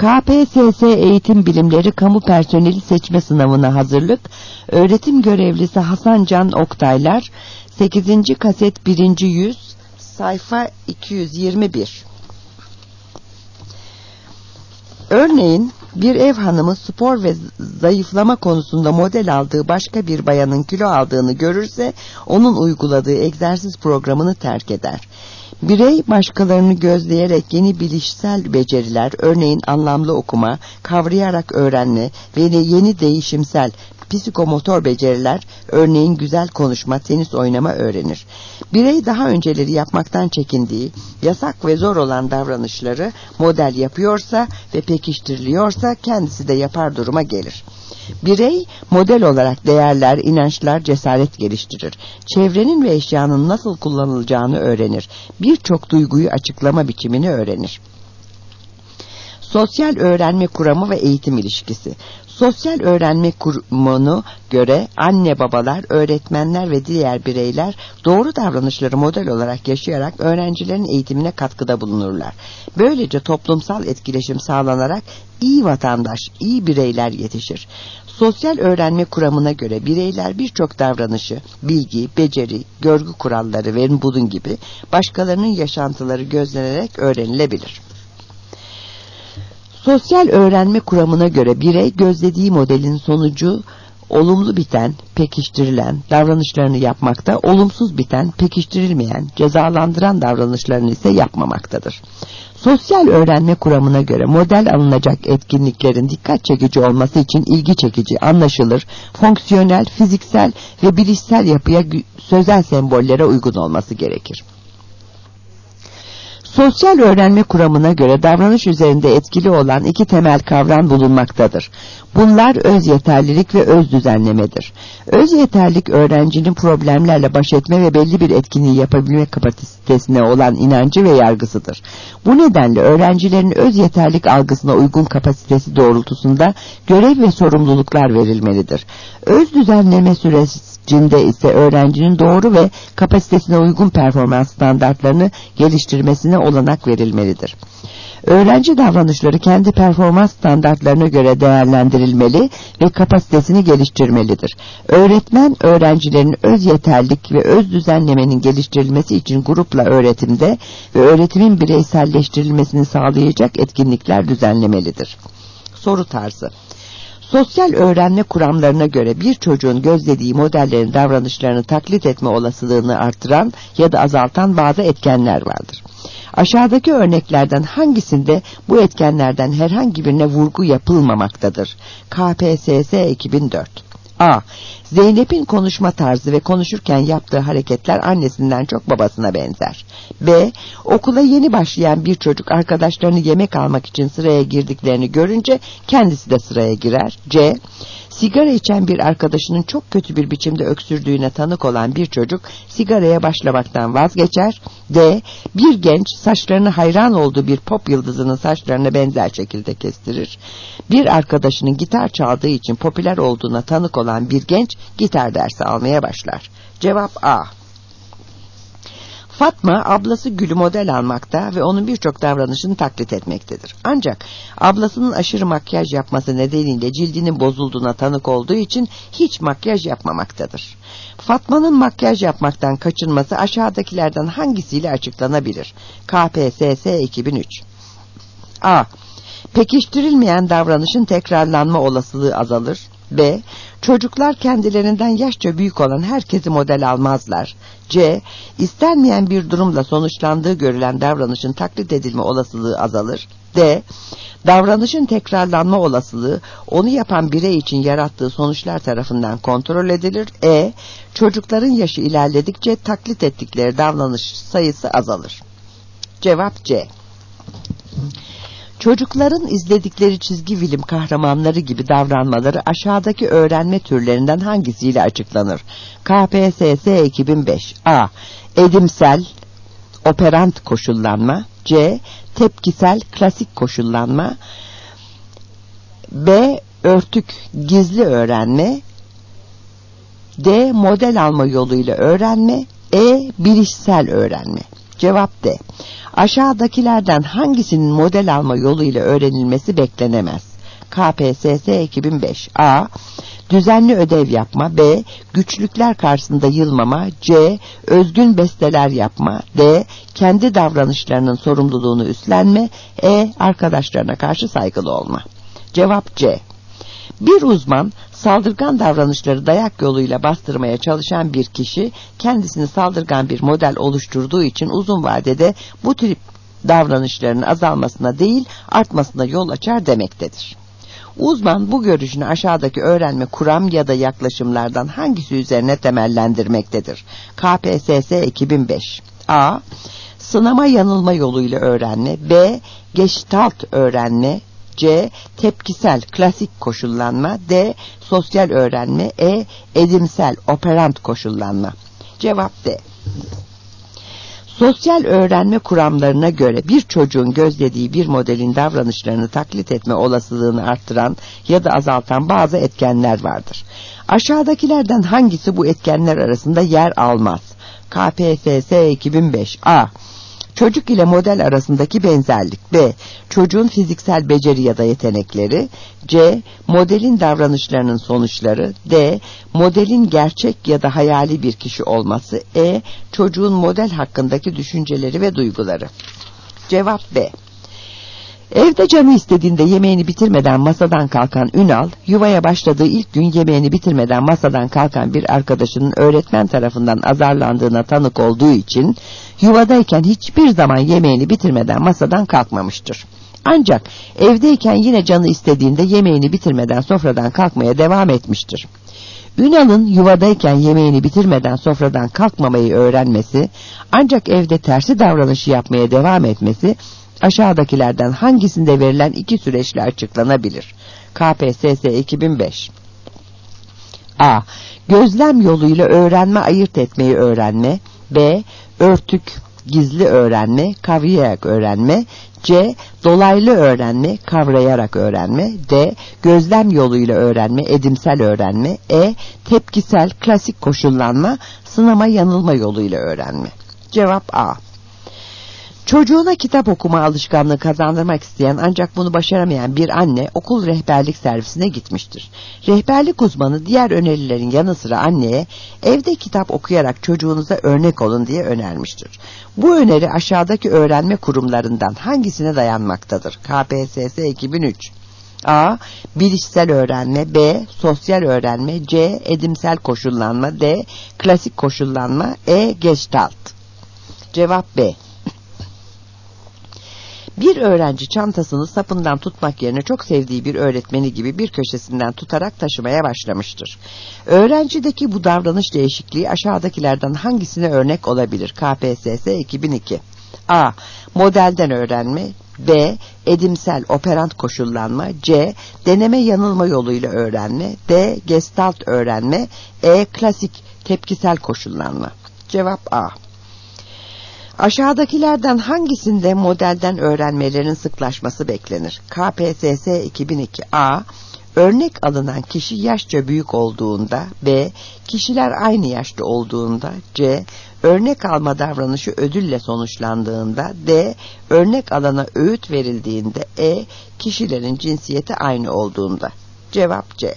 KPSS Eğitim Bilimleri Kamu Personeli Seçme Sınavına Hazırlık. Öğretim Görevlisi Hasan Can Oktaylar. 8. kaset 1. yüz, sayfa 221. Örneğin bir ev hanımı spor ve zayıflama konusunda model aldığı başka bir bayanın kilo aldığını görürse onun uyguladığı egzersiz programını terk eder. Birey başkalarını gözleyerek yeni bilişsel beceriler, örneğin anlamlı okuma, kavrayarak öğrenme ve yeni değişimsel psikomotor beceriler, örneğin güzel konuşma, tenis oynama öğrenir. Birey daha önceleri yapmaktan çekindiği, yasak ve zor olan davranışları model yapıyorsa ve pekiştiriliyorsa kendisi de yapar duruma gelir. Birey model olarak değerler, inançlar, cesaret geliştirir. Çevrenin ve eşyanın nasıl kullanılacağını öğrenir. Birçok duyguyu açıklama biçimini öğrenir. Sosyal öğrenme kuramı ve eğitim ilişkisi. Sosyal öğrenme kuramına göre anne babalar, öğretmenler ve diğer bireyler doğru davranışları model olarak yaşayarak öğrencilerin eğitimine katkıda bulunurlar. Böylece toplumsal etkileşim sağlanarak iyi vatandaş, iyi bireyler yetişir. Sosyal öğrenme kuramına göre bireyler birçok davranışı, bilgi, beceri, görgü kuralları ve bunun gibi başkalarının yaşantıları gözlenerek öğrenilebilir. Sosyal öğrenme kuramına göre birey gözlediği modelin sonucu olumlu biten, pekiştirilen davranışlarını yapmakta, olumsuz biten, pekiştirilmeyen, cezalandıran davranışlarını ise yapmamaktadır. Sosyal öğrenme kuramına göre model alınacak etkinliklerin dikkat çekici olması için ilgi çekici, anlaşılır, fonksiyonel, fiziksel ve bilişsel yapıya, sözel sembollere uygun olması gerekir. Sosyal öğrenme kuramına göre davranış üzerinde etkili olan iki temel kavram bulunmaktadır. Bunlar öz yeterlilik ve öz düzenlemedir. Öz yeterlilik öğrencinin problemlerle baş etme ve belli bir etkinliği yapabilme kapasitesine olan inancı ve yargısıdır. Bu nedenle öğrencilerin öz yeterlilik algısına uygun kapasitesi doğrultusunda görev ve sorumluluklar verilmelidir. Öz düzenleme sürecinde ise öğrencinin doğru ve kapasitesine uygun performans standartlarını geliştirmesine olanak verilmelidir. Öğrenci davranışları kendi performans standartlarına göre değerlendirilmeli ve kapasitesini geliştirmelidir. Öğretmen, öğrencilerin öz yeterlilik ve öz düzenlemenin geliştirilmesi için grupla öğretimde ve öğretimin bireyselleştirilmesini sağlayacak etkinlikler düzenlemelidir. Soru tarzı. Sosyal öğrenme kuramlarına göre bir çocuğun gözlediği modellerin davranışlarını taklit etme olasılığını artıran ya da azaltan bazı etkenler vardır. Aşağıdaki örneklerden hangisinde bu etkenlerden herhangi birine vurgu yapılmamaktadır? KPSS 2004. A. Zeynep'in konuşma tarzı ve konuşurken yaptığı hareketler annesinden çok babasına benzer. B. Okula yeni başlayan bir çocuk arkadaşlarını yemek almak için sıraya girdiklerini görünce kendisi de sıraya girer. C. Sigara içen bir arkadaşının çok kötü bir biçimde öksürdüğüne tanık olan bir çocuk sigaraya başlamaktan vazgeçer. D. Bir genç saçlarını hayran olduğu bir pop yıldızının saçlarına benzer şekilde kestirir. Bir arkadaşının gitar çaldığı için popüler olduğuna tanık olan bir genç gitar dersi almaya başlar. Cevap A. Fatma ablası Gül'ü model almakta ve onun birçok davranışını taklit etmektedir. Ancak ablasının aşırı makyaj yapması nedeniyle cildinin bozulduğuna tanık olduğu için hiç makyaj yapmamaktadır. Fatma'nın makyaj yapmaktan kaçınması aşağıdakilerden hangisiyle açıklanabilir? KPSS 2003. A. Pekiştirilmeyen davranışın tekrarlanma olasılığı azalır. B. Çocuklar kendilerinden yaşça büyük olan herkesi model almazlar. C. İstenmeyen bir durumla sonuçlandığı görülen davranışın taklit edilme olasılığı azalır. D. Davranışın tekrarlanma olasılığı onu yapan birey için yarattığı sonuçlar tarafından kontrol edilir. E. Çocukların yaşı ilerledikçe taklit ettikleri davranış sayısı azalır. Cevap C. Çocukların izledikleri çizgi film kahramanları gibi davranmaları aşağıdaki öğrenme türlerinden hangisiyle açıklanır? KPSS 2005. A. Edimsel, operant koşullanma. C. Tepkisel, klasik koşullanma. B. Örtük, gizli öğrenme. D. Model alma yoluyla öğrenme. E. Bilişsel öğrenme. Cevap D. Aşağıdakilerden hangisinin model alma yoluyla öğrenilmesi beklenemez? KPSS 2005. A. Düzenli ödev yapma. B. Güçlükler karşısında yılmama. C. Özgün besteler yapma. D. Kendi davranışlarının sorumluluğunu üstlenme. E. Arkadaşlarına karşı saygılı olma. Cevap C. Bir uzman, saldırgan davranışları dayak yoluyla bastırmaya çalışan bir kişi, kendisini saldırgan bir model oluşturduğu için uzun vadede bu tip davranışların azalmasına değil, artmasına yol açar demektedir. Uzman bu görüşünü aşağıdaki öğrenme kuram ya da yaklaşımlardan hangisi üzerine temellendirmektedir? KPSS 2005. A. Sınama yanılma yoluyla öğrenme. B. Gestalt öğrenme. C. Tepkisel klasik koşullanma. D. Sosyal öğrenme. E. Edimsel operant koşullanma. Cevap D. Sosyal öğrenme kuramlarına göre bir çocuğun gözlediği bir modelin davranışlarını taklit etme olasılığını arttıran ya da azaltan bazı etkenler vardır. Aşağıdakilerden hangisi bu etkenler arasında yer almaz? KPSS 2005. A. Çocuk ile model arasındaki benzerlik. B. Çocuğun fiziksel beceri ya da yetenekleri. C. Modelin davranışlarının sonuçları. D. Modelin gerçek ya da hayali bir kişi olması. E. Çocuğun model hakkındaki düşünceleri ve duyguları. Cevap B. Evde canı istediğinde yemeğini bitirmeden masadan kalkan Ünal, yuvaya başladığı ilk gün yemeğini bitirmeden masadan kalkan bir arkadaşının öğretmen tarafından azarlandığına tanık olduğu için yuvadayken hiçbir zaman yemeğini bitirmeden masadan kalkmamıştır. Ancak evdeyken yine canı istediğinde yemeğini bitirmeden sofradan kalkmaya devam etmiştir. Ünal'ın yuvadayken yemeğini bitirmeden sofradan kalkmamayı öğrenmesi, ancak evde tersi davranışı yapmaya devam etmesi, aşağıdakilerden hangisinde verilen iki süreçle açıklanabilir? KPSS 2005. A. Gözlem yoluyla öğrenme, ayırt etmeyi öğrenme. B. Örtük, gizli öğrenme, kavrayarak öğrenme. C. Dolaylı öğrenme, kavrayarak öğrenme. D. Gözlem yoluyla öğrenme, edimsel öğrenme. E. Tepkisel, klasik koşullanma, sınama yanılma yoluyla öğrenme. Cevap A. Çocuğuna kitap okuma alışkanlığı kazandırmak isteyen ancak bunu başaramayan bir anne okul rehberlik servisine gitmiştir. Rehberlik uzmanı diğer önerilerin yanı sıra anneye evde kitap okuyarak çocuğunuza örnek olun diye önermiştir. Bu öneri aşağıdaki öğrenme kurumlarından hangisine dayanmaktadır? KPSS 2003. A. Bilişsel öğrenme. B. Sosyal öğrenme. C. Edimsel koşullanma. D. Klasik koşullanma. E. Gestalt. Cevap B. Bir öğrenci çantasını sapından tutmak yerine çok sevdiği bir öğretmeni gibi bir köşesinden tutarak taşımaya başlamıştır. Öğrencideki bu davranış değişikliği aşağıdakilerden hangisine örnek olabilir? KPSS 2002. A. Modelden öğrenme. B. Edimsel operant koşullanma. C. Deneme yanılma yoluyla öğrenme. D. Gestalt öğrenme. E. Klasik tepkisel koşullanma. Cevap A. Aşağıdakilerden hangisinde modelden öğrenmelerin sıklaşması beklenir? KPSS 2002. A. Örnek alınan kişi yaşça büyük olduğunda. B. Kişiler aynı yaşta olduğunda. C. Örnek alma davranışı ödülle sonuçlandığında. D. Örnek alana öğüt verildiğinde. E. Kişilerin cinsiyeti aynı olduğunda. Cevap C.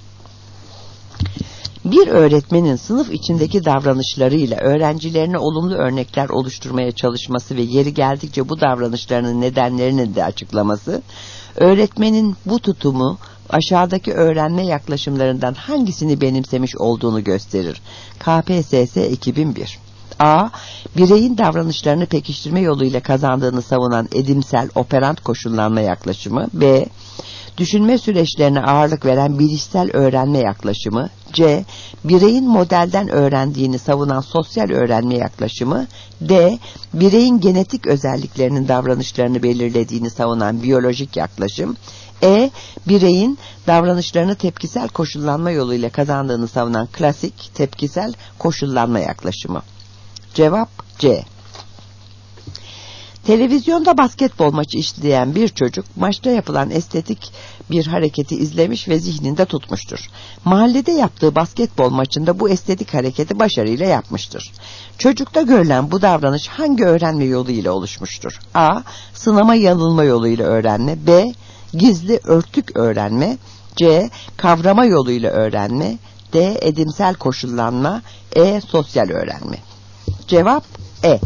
Bir öğretmenin sınıf içindeki davranışlarıyla öğrencilerine olumlu örnekler oluşturmaya çalışması ve yeri geldikçe bu davranışlarının nedenlerini de açıklaması, öğretmenin bu tutumu aşağıdaki öğrenme yaklaşımlarından hangisini benimsemiş olduğunu gösterir. KPSS 2001. A. Bireyin davranışlarını pekiştirme yoluyla kazandığını savunan edimsel operant koşullanma yaklaşımı. B. Düşünme süreçlerine ağırlık veren bilişsel öğrenme yaklaşımı. C. Bireyin modelden öğrendiğini savunan sosyal öğrenme yaklaşımı. D. Bireyin genetik özelliklerinin davranışlarını belirlediğini savunan biyolojik yaklaşım. E. Bireyin davranışlarını tepkisel koşullanma yoluyla kazandığını savunan klasik tepkisel koşullanma yaklaşımı. Cevap C. Televizyonda basketbol maçı izleyen bir çocuk maçta yapılan estetik bir hareketi izlemiş ve zihninde tutmuştur. Mahallede yaptığı basketbol maçında bu estetik hareketi başarıyla yapmıştır. Çocukta görülen bu davranış hangi öğrenme yolu ile oluşmuştur? A. Sınama yanılma yoluyla öğrenme. B. Gizli örtük öğrenme. C. Kavrama yoluyla öğrenme. D. Edimsel koşullanma. E. Sosyal öğrenme. Cevap E.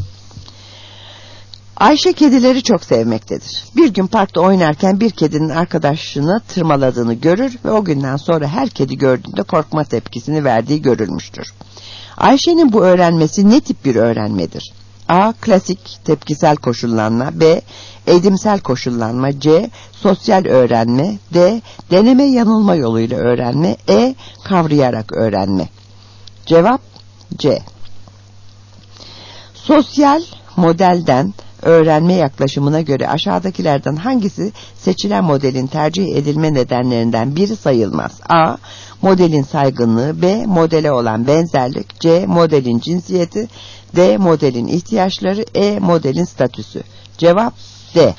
Ayşe kedileri çok sevmektedir. Bir gün parkta oynarken bir kedinin arkadaşını tırmaladığını görür ve o günden sonra her kedi gördüğünde korkma tepkisini verdiği görülmüştür. Ayşe'nin bu öğrenmesi ne tip bir öğrenmedir? A. Klasik tepkisel koşullanma. B. Edimsel koşullanma. C. Sosyal öğrenme. D. Deneme yanılma yoluyla öğrenme. E. Kavrayarak öğrenme. Cevap C. Sosyal modelden öğrenme yaklaşımına göre aşağıdakilerden hangisi seçilen modelin tercih edilme nedenlerinden biri sayılmaz? A. Modelin saygınlığı. B. Modele olan benzerlik. C. Modelin cinsiyeti. D. Modelin ihtiyaçları. E. Modelin statüsü. Cevap D.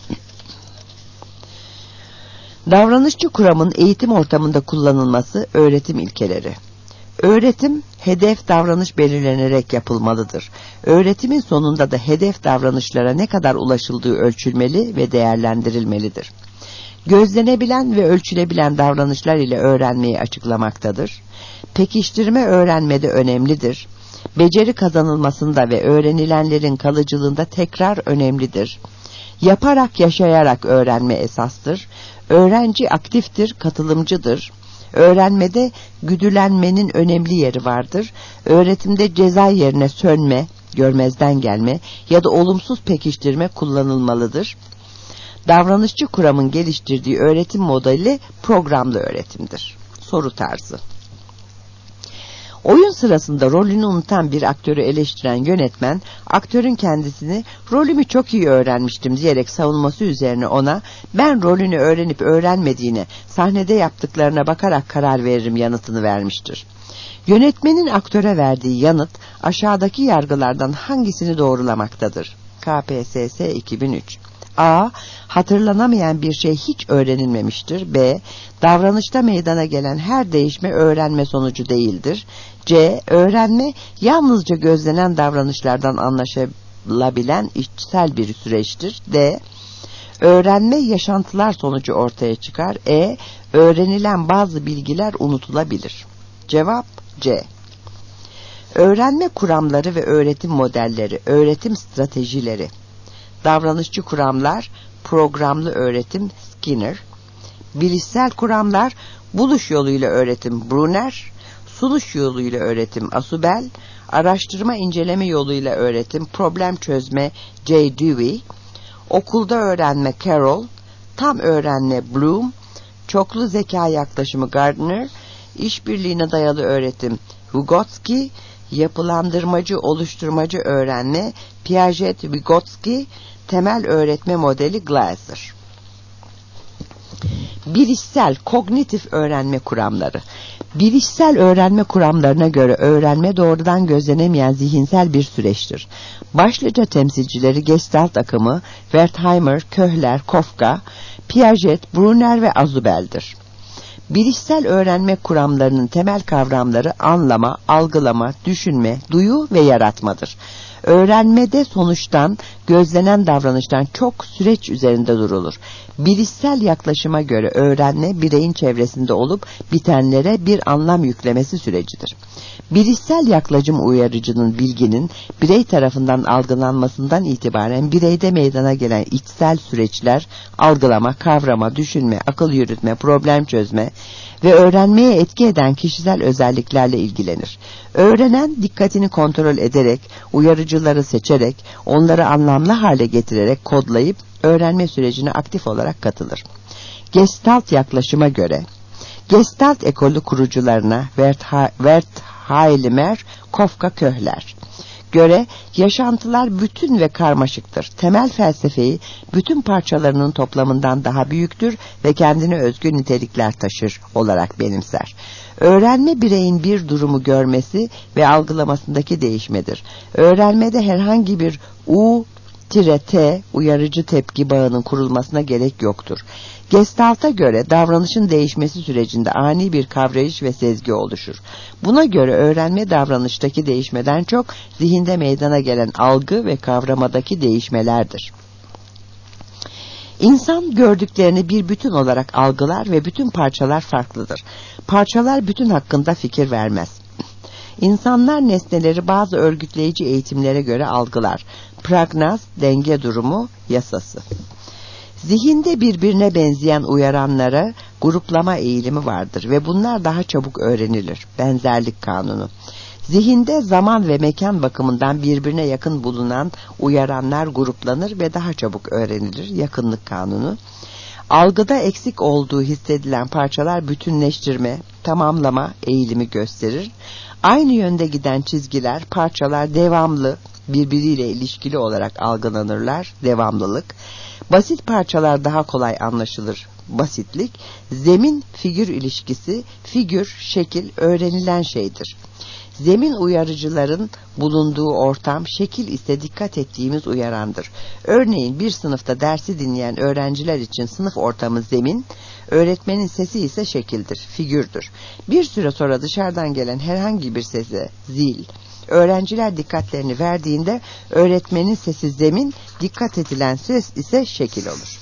Davranışçı kuramın eğitim ortamında kullanılması. Öğretim ilkeleri. Öğretim, hedef davranış belirlenerek yapılmalıdır. Öğretimin sonunda da hedef davranışlara ne kadar ulaşıldığı ölçülmeli ve değerlendirilmelidir. Gözlenebilen ve ölçülebilen davranışlar ile öğrenmeyi açıklamaktadır. Pekiştirme öğrenmede önemlidir. Beceri kazanılmasında ve öğrenilenlerin kalıcılığında tekrar önemlidir. Yaparak yaşayarak öğrenme esastır. Öğrenci aktiftir, katılımcıdır. Öğrenmede güdülenmenin önemli yeri vardır. Öğretimde ceza yerine sönme, görmezden gelme ya da olumsuz pekiştirme kullanılmalıdır. Davranışçı kuramın geliştirdiği öğretim modeli programlı öğretimdir. Soru tarzı. Oyun sırasında rolünü unutan bir aktörü eleştiren yönetmen, aktörün kendisini rolümü çok iyi öğrenmiştim diyerek savunması üzerine ona ben rolünü öğrenip öğrenmediğine sahnede yaptıklarına bakarak karar veririm yanıtını vermiştir. Yönetmenin aktöre verdiği yanıt aşağıdaki yargılardan hangisini doğrulamaktadır? KPSS 2003. A. Hatırlanamayan bir şey hiç öğrenilmemiştir. B. Davranışta meydana gelen her değişme öğrenme sonucu değildir. C. Öğrenme yalnızca gözlenen davranışlardan anlaşılabilen içsel bir süreçtir. D. Öğrenme yaşantılar sonucu ortaya çıkar. E. Öğrenilen bazı bilgiler unutulabilir. Cevap C. Öğrenme kuramları ve öğretim modelleri, öğretim stratejileri. Davranışçı kuramlar, programlı öğretim Skinner, bilişsel kuramlar, buluş yoluyla öğretim Brunner, sunuş yoluyla öğretim Asubel, araştırma inceleme yoluyla öğretim, problem çözme J. Dewey, okulda öğrenme Carroll, tam öğrenme Bloom, çoklu zeka yaklaşımı Gardner, işbirliğine dayalı öğretim Vygotsky, yapılandırmacı oluşturmacı öğrenme Piaget Vygotsky, temel öğretme modeli Glasser. Bilişsel kognitif öğrenme kuramları. Bilişsel öğrenme kuramlarına göre öğrenme doğrudan gözlenemeyen zihinsel bir süreçtir. Başlıca temsilcileri Gestalt akımı, Wertheimer, Köhler, Kafka, Piaget, Brunner ve Asubel'dir. Bilişsel öğrenme kuramlarının temel kavramları anlama, algılama, düşünme, duyu ve yaratmadır. Öğrenmede sonuçtan, gözlenen davranıştan çok süreç üzerinde durulur. Bilişsel yaklaşıma göre öğrenme bireyin çevresinde olup bitenlere bir anlam yüklemesi sürecidir. Bilişsel yaklaşım uyarıcının bilginin birey tarafından algılanmasından itibaren bireyde meydana gelen içsel süreçler, algılama, kavrama, düşünme, akıl yürütme, problem çözme ve öğrenmeye etki eden kişisel özelliklerle ilgilenir. Öğrenen dikkatini kontrol ederek, uyarıcıları seçerek, onları anlamlı hale getirerek kodlayıp öğrenme sürecine aktif olarak katılır. Gestalt yaklaşıma göre, Gestalt ekolü kurucularına Wertheimer, Kafka, Köhler göre yaşantılar bütün ve karmaşıktır. Temel felsefeyi bütün parçalarının toplamından daha büyüktür ve kendine özgü nitelikler taşır olarak benimser. Öğrenme bireyin bir durumu görmesi ve algılamasındaki değişmedir. Öğrenmede herhangi bir T uyarıcı tepki bağının kurulmasına gerek yoktur. Gestalt'a göre davranışın değişmesi sürecinde ani bir kavrayış ve sezgi oluşur. Buna göre öğrenme davranıştaki değişmeden çok zihinde meydana gelen algı ve kavramadaki değişmelerdir. İnsan gördüklerini bir bütün olarak algılar ve bütün parçalar farklıdır. Parçalar bütün hakkında fikir vermez. İnsanlar nesneleri bazı örgütleyici eğitimlere göre algılar. Pragnaz, denge durumu, yasası. Zihinde birbirine benzeyen uyaranlara gruplama eğilimi vardır ve bunlar daha çabuk öğrenilir. Benzerlik kanunu. Zihinde zaman ve mekan bakımından birbirine yakın bulunan uyaranlar gruplanır ve daha çabuk öğrenilir. Yakınlık kanunu. Algıda eksik olduğu hissedilen parçalar bütünleştirme, tamamlama eğilimi gösterir. Aynı yönde giden çizgiler, parçalar devamlı, birbiriyle ilişkili olarak algılanırlar. Devamlılık. Basit parçalar daha kolay anlaşılır. Basitlik. Zemin figür ilişkisi, figür, şekil öğrenilen şeydir. Zemin uyarıcıların bulunduğu ortam, şekil ise dikkat ettiğimiz uyarandır. Örneğin bir sınıfta dersi dinleyen öğrenciler için sınıf ortamı zemin, öğretmenin sesi ise şekildir, figürdür. Bir süre sonra dışarıdan gelen herhangi bir sese, zil, öğrenciler dikkatlerini verdiğinde öğretmenin sesi zemin, dikkat edilen ses ise şekil olur.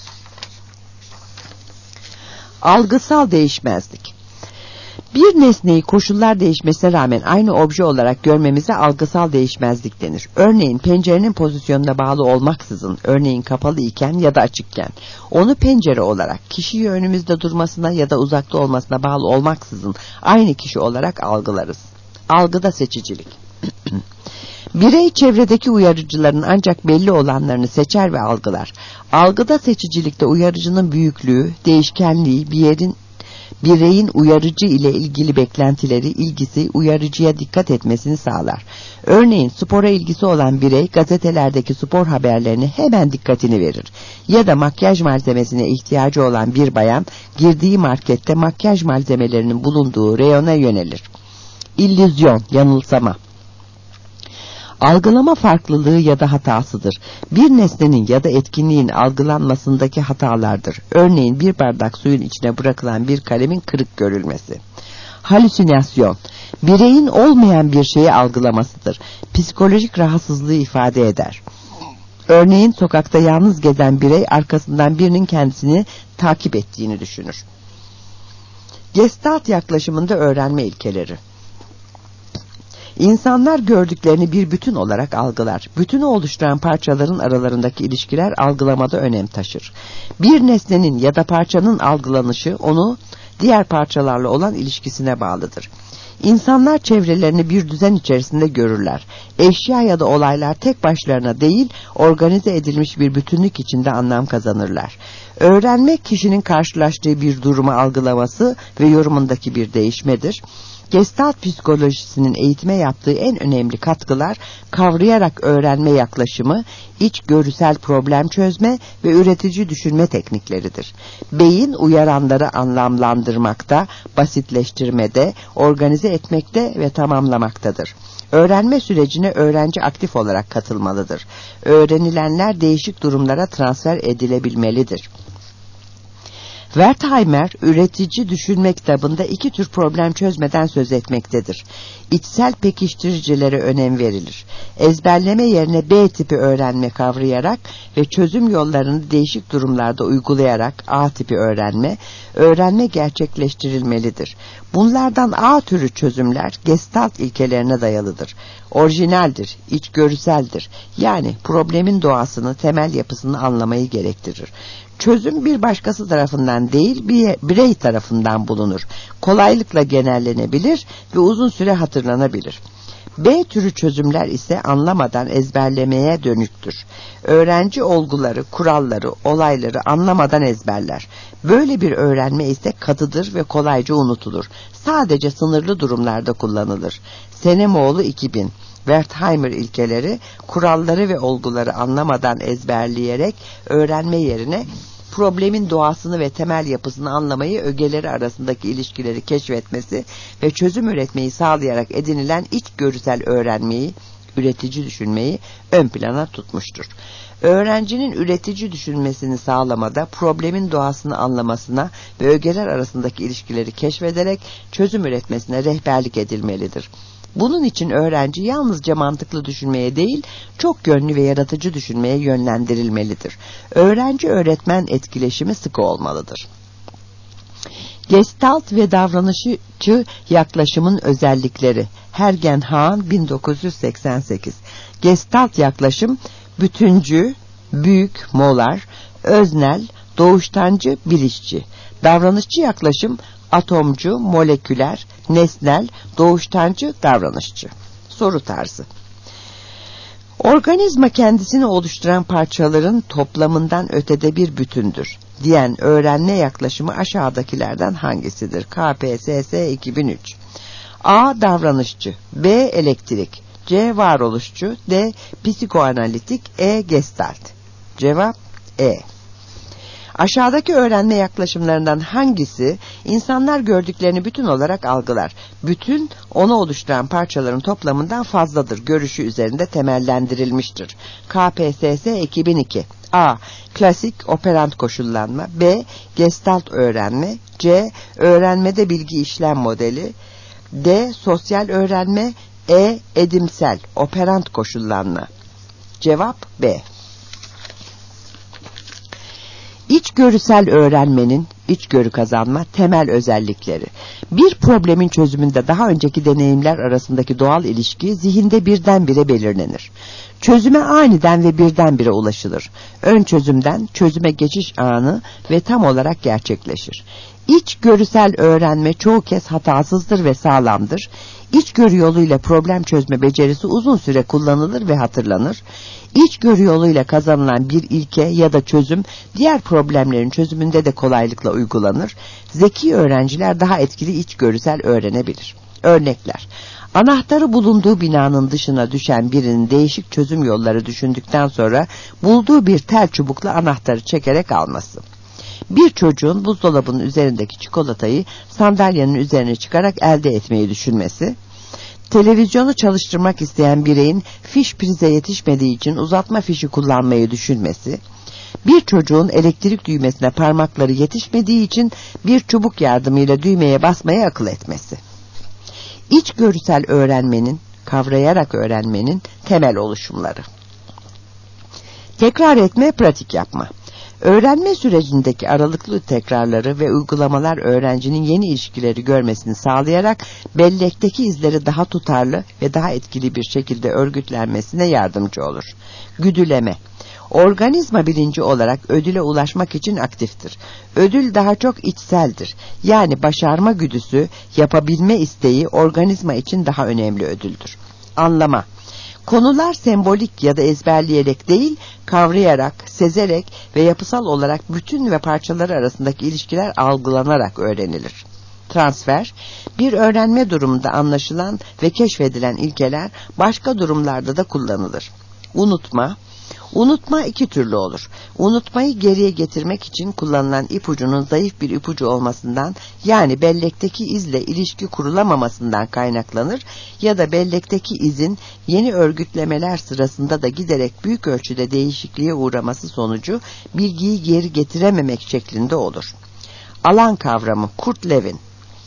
Algısal değişmezlik. Bir nesneyi koşullar değişmesine rağmen aynı obje olarak görmemize algısal değişmezlik denir. Örneğin pencerenin pozisyonuna bağlı olmaksızın, örneğin kapalı iken ya da açıkken, onu pencere olarak, kişiyi önümüzde durmasına ya da uzakta olmasına bağlı olmaksızın aynı kişi olarak algılarız. Algıda seçicilik. Birey çevredeki uyarıcıların ancak belli olanlarını seçer ve algılar. Algıda seçicilikte uyarıcının büyüklüğü, değişkenliği, bireyin uyarıcı ile ilgili beklentileri, ilgisi, uyarıcıya dikkat etmesini sağlar. Örneğin spora ilgisi olan birey gazetelerdeki spor haberlerine hemen dikkatini verir. Ya da makyaj malzemesine ihtiyacı olan bir bayan girdiği markette makyaj malzemelerinin bulunduğu reyona yönelir. İllüzyon, yanılsama. Algılama farklılığı ya da hatasıdır. Bir nesnenin ya da etkinliğin algılanmasındaki hatalardır. Örneğin bir bardak suyun içine bırakılan bir kalemin kırık görülmesi. Halüsinasyon, bireyin olmayan bir şeyi algılamasıdır. Psikolojik rahatsızlığı ifade eder. Örneğin sokakta yalnız gezen birey arkasından birinin kendisini takip ettiğini düşünür. Gestalt yaklaşımında öğrenme ilkeleri. İnsanlar gördüklerini bir bütün olarak algılar. Bütünü oluşturan parçaların aralarındaki ilişkiler algılamada önem taşır. Bir nesnenin ya da parçanın algılanışı onu diğer parçalarla olan ilişkisine bağlıdır. İnsanlar çevrelerini bir düzen içerisinde görürler. Eşya ya da olaylar tek başlarına değil, organize edilmiş bir bütünlük içinde anlam kazanırlar. Öğrenmek kişinin karşılaştığı bir durumu algılaması ve yorumundaki bir değişmedir. Gestalt psikolojisinin eğitime yaptığı en önemli katkılar kavrayarak öğrenme yaklaşımı, içgörüsel problem çözme ve üretici düşünme teknikleridir. Beyin uyaranları anlamlandırmakta, basitleştirmede, organize etmekte ve tamamlamaktadır. Öğrenme sürecine öğrenci aktif olarak katılmalıdır. Öğrenilenler değişik durumlara transfer edilebilmelidir. Wertheimer, üretici düşünme kitabında iki tür problem çözmeden söz etmektedir. İçsel pekiştiricilere önem verilir. Ezberleme yerine B tipi öğrenme kavrayarak ve çözüm yollarını değişik durumlarda uygulayarak A tipi öğrenme gerçekleştirilmelidir. Bunlardan A türü çözümler Gestalt ilkelerine dayalıdır. Orijinaldir, içgörüseldir. Yani problemin doğasını, temel yapısını anlamayı gerektirir. Çözüm bir başkası tarafından değil, birey tarafından bulunur. Kolaylıkla genellenebilir ve uzun süre hatırlanabilir. B türü çözümler ise anlamadan ezberlemeye dönüktür. Öğrenci olguları, kuralları, olayları anlamadan ezberler. Böyle bir öğrenme ise katıdır ve kolayca unutulur. Sadece sınırlı durumlarda kullanılır. Senemoğlu 2000. Wertheimer ilkeleri, kuralları ve olguları anlamadan ezberleyerek öğrenme yerine problemin doğasını ve temel yapısını anlamayı, ögeleri arasındaki ilişkileri keşfetmesi ve çözüm üretmeyi sağlayarak edinilen içgörüsel öğrenmeyi, üretici düşünmeyi ön plana tutmuştur. Öğrencinin üretici düşünmesini sağlamada problemin doğasını anlamasına ve ögeler arasındaki ilişkileri keşfederek çözüm üretmesine rehberlik edilmelidir. Bunun için öğrenci yalnızca mantıklı düşünmeye değil, çok yönlü ve yaratıcı düşünmeye yönlendirilmelidir. Öğrenci-öğretmen etkileşimi sıkı olmalıdır. Gestalt ve davranışçı yaklaşımın özellikleri. Hergenhahn 1988. Gestalt yaklaşım bütüncü, büyük, molar, öznel, doğuştancı, bilişçi. Davranışçı yaklaşım atomcu, moleküler, nesnel, doğuştancı, davranışçı. Soru tarzı. Organizma kendisini oluşturan parçaların toplamından ötede bir bütündür diyen öğrenme yaklaşımı aşağıdakilerden hangisidir? KPSS 2003. A. Davranışçı, B. Elektrik, C. Varoluşçu, D. Psikoanalitik, E. Gestalt. Cevap E. Aşağıdaki öğrenme yaklaşımlarından hangisi insanlar gördüklerini bütün olarak algılar? Bütün onu oluşturan parçaların toplamından fazladır görüşü üzerinde temellendirilmiştir. KPSS 2002. A. Klasik operant koşullanma, B. Gestalt öğrenme, C. Öğrenmede bilgi işlem modeli, D. Sosyal öğrenme, E. Edimsel operant koşullanma. Cevap B. İçgörüsel öğrenmenin, içgörü kazanma temel özellikleri. Bir problemin çözümünde daha önceki deneyimler arasındaki doğal ilişki zihinde birdenbire belirlenir. Çözüme aniden ve birdenbire ulaşılır. Ön çözümden çözüme geçiş anı ve tam olarak gerçekleşir. İçgörüsel öğrenme çoğu kez hatasızdır ve sağlamdır. İçgörü yoluyla problem çözme becerisi uzun süre kullanılır ve hatırlanır. İçgörü yoluyla kazanılan bir ilke ya da çözüm diğer problemlerin çözümünde de kolaylıkla uygulanır. Zeki öğrenciler daha etkili içgörüsel öğrenebilir. Örnekler: anahtarı bulunduğu binanın dışına düşen birinin değişik çözüm yolları düşündükten sonra bulduğu bir tel çubukla anahtarı çekerek alması. Bir çocuğun buzdolabının üzerindeki çikolatayı sandalyenin üzerine çıkarak elde etmeyi düşünmesi. Televizyonu çalıştırmak isteyen bireyin fiş prize yetişmediği için uzatma fişi kullanmayı düşünmesi. Bir çocuğun elektrik düğmesine parmakları yetişmediği için bir çubuk yardımıyla düğmeye basmayı akıl etmesi. İçgörüsel öğrenmenin, kavrayarak öğrenmenin temel oluşumları. Tekrar etme, pratik yapma. Öğrenme sürecindeki aralıklı tekrarları ve uygulamalar öğrencinin yeni ilişkileri görmesini sağlayarak bellekteki izleri daha tutarlı ve daha etkili bir şekilde örgütlenmesine yardımcı olur. Güdüleme. Organizma bilinci olarak ödüle ulaşmak için aktiftir. Ödül daha çok içseldir. Yani başarma güdüsü, yapabilme isteği organizma için daha önemli ödüldür. Anlama. Konular sembolik ya da ezberleyerek değil, kavrayarak, sezerek ve yapısal olarak bütün ve parçaları arasındaki ilişkiler algılanarak öğrenilir. Transfer, bir öğrenme durumunda anlaşılan ve keşfedilen ilkeler başka durumlarda da kullanılır. Unutma. Unutma iki türlü olur. Unutmayı geriye getirmek için kullanılan ipucunun zayıf bir ipucu olmasından, yani bellekteki izle ilişki kurulamamasından kaynaklanır ya da bellekteki izin yeni örgütlemeler sırasında da giderek büyük ölçüde değişikliğe uğraması sonucu bilgiyi geri getirememek şeklinde olur. Alan kavramı. Kurt Lewin.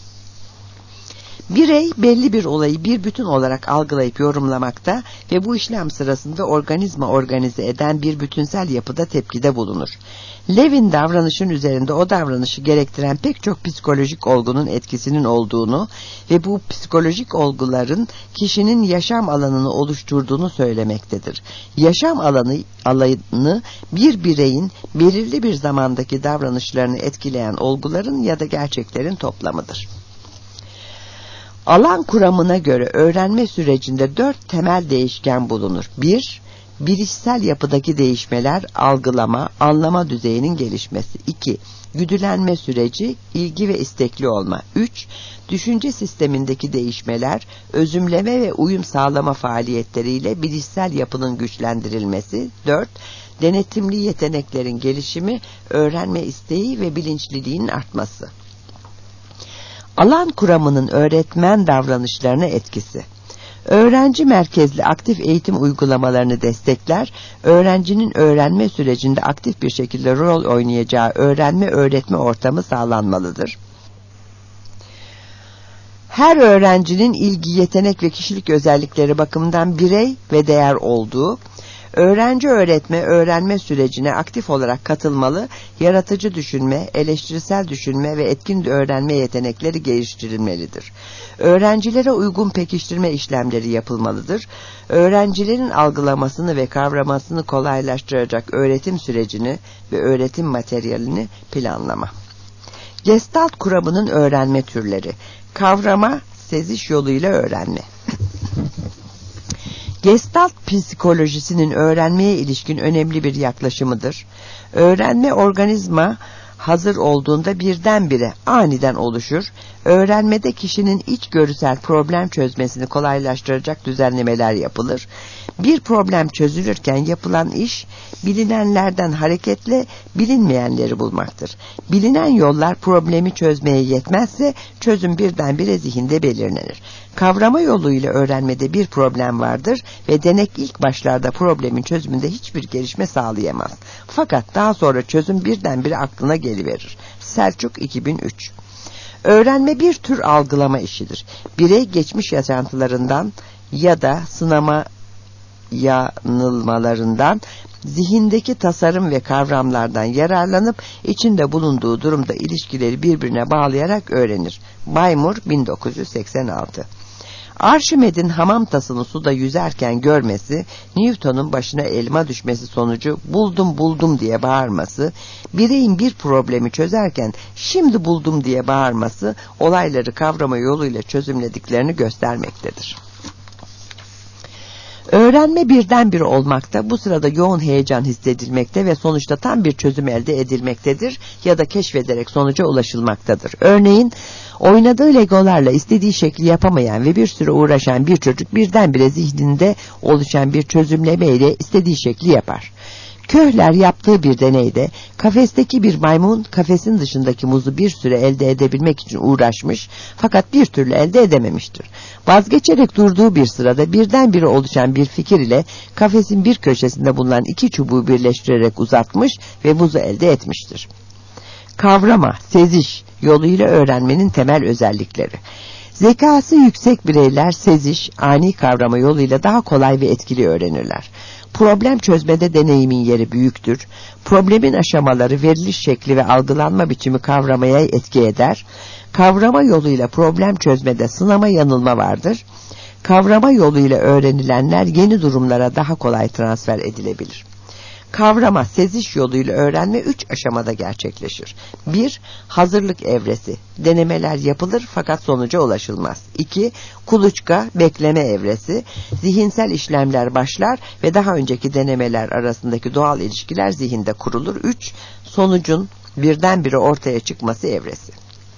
Birey belli bir olayı bir bütün olarak algılayıp yorumlamakta ve bu işlem sırasında organizma organize eden bir bütünsel yapıda tepkide bulunur. Lewin davranışın üzerinde o davranışı gerektiren pek çok psikolojik olgunun etkisinin olduğunu ve bu psikolojik olguların kişinin yaşam alanını oluşturduğunu söylemektedir. Yaşam alanı bir bireyin belirli bir zamandaki davranışlarını etkileyen olguların ya da gerçeklerin toplamıdır. Alan kuramına göre öğrenme sürecinde 4 temel değişken bulunur. 1. Bilişsel yapıdaki değişmeler, algılama, anlama düzeyinin gelişmesi. 2. Güdülenme süreci, ilgi ve istekli olma. 3. Düşünce sistemindeki değişmeler, özümleme ve uyum sağlama faaliyetleriyle bilişsel yapının güçlendirilmesi. 4. Denetimli yeteneklerin gelişimi, öğrenme isteği ve bilinçliliğin artması. Alan kuramının öğretmen davranışlarına etkisi. Öğrenci merkezli aktif eğitim uygulamalarını destekler, öğrencinin öğrenme sürecinde aktif bir şekilde rol oynayacağı öğrenme-öğretme ortamı sağlanmalıdır. Her öğrencinin ilgi, yetenek ve kişilik özellikleri bakımından birey ve değer olduğu, öğrenci öğrenme sürecine aktif olarak katılmalı, yaratıcı düşünme, eleştirisel düşünme ve etkin öğrenme yetenekleri geliştirilmelidir. Öğrencilere uygun pekiştirme işlemleri yapılmalıdır. Öğrencilerin algılamasını ve kavramasını kolaylaştıracak öğretim sürecini ve öğretim materyalini planlama. Gestalt kuramının öğrenme türleri. Kavrama, seziş yoluyla öğrenme. Gestalt psikolojisinin öğrenmeye ilişkin önemli bir yaklaşımıdır. Öğrenme organizma hazır olduğunda birdenbire aniden oluşur. Öğrenmede kişinin içgörüsel problem çözmesini kolaylaştıracak düzenlemeler yapılır. Bir problem çözülürken yapılan iş bilinenlerden hareketle bilinmeyenleri bulmaktır. Bilinen yollar problemi çözmeye yetmezse çözüm birdenbire zihinde belirlenir. Kavrama yoluyla öğrenmede bir problem vardır ve denek ilk başlarda problemin çözümünde hiçbir gelişme sağlayamaz. Fakat daha sonra çözüm birdenbire aklına geliverir. Selçuk 2003. Öğrenme bir tür algılama işidir. Birey geçmiş yaşantılarından ya da sınama yanılmalarından, zihindeki tasarım ve kavramlardan yararlanıp içinde bulunduğu durumda ilişkileri birbirine bağlayarak öğrenir. Baymur 1986. Arşimed'in hamam tasını suda yüzerken görmesi, Newton'un başına elma düşmesi sonucu buldum buldum diye bağırması, bireyin bir problemi çözerken şimdi buldum diye bağırması, olayları kavrama yoluyla çözümlediklerini göstermektedir. Öğrenme birdenbire olmakta, bu sırada yoğun heyecan hissedilmekte ve sonuçta tam bir çözüm elde edilmektedir ya da keşfederek sonuca ulaşılmaktadır. Örneğin, oynadığı legolarla istediği şekli yapamayan ve bir süre uğraşan bir çocuk birdenbire zihninde oluşan bir çözümlemeyle istediği şekli yapar. Köhler yaptığı bir deneyde kafesteki bir maymun kafesin dışındaki muzu bir süre elde edebilmek için uğraşmış fakat bir türlü elde edememiştir. Vazgeçerek durduğu bir sırada birdenbire oluşan bir fikir ile kafesin bir köşesinde bulunan iki çubuğu birleştirerek uzatmış ve muzu elde etmiştir. Kavrama, seziş yoluyla öğrenmenin temel özellikleri. Zekası yüksek bireyler seziş, ani kavrama yoluyla daha kolay ve etkili öğrenirler. Problem çözmede deneyimin yeri büyüktür. Problemin aşamaları, veriliş şekli ve algılanma biçimi kavramaya etki eder. Kavrama yoluyla problem çözmede sınama yanılma vardır. Kavrama yoluyla öğrenilenler yeni durumlara daha kolay transfer edilebilir. Kavrama, seziş yoluyla öğrenme 3 aşamada gerçekleşir. 1. Hazırlık evresi. Denemeler yapılır fakat sonuca ulaşılmaz. 2. Kuluçka, bekleme evresi. Zihinsel işlemler başlar ve daha önceki denemeler arasındaki doğal ilişkiler zihinde kurulur. 3. Sonucun birdenbire ortaya çıkması evresi.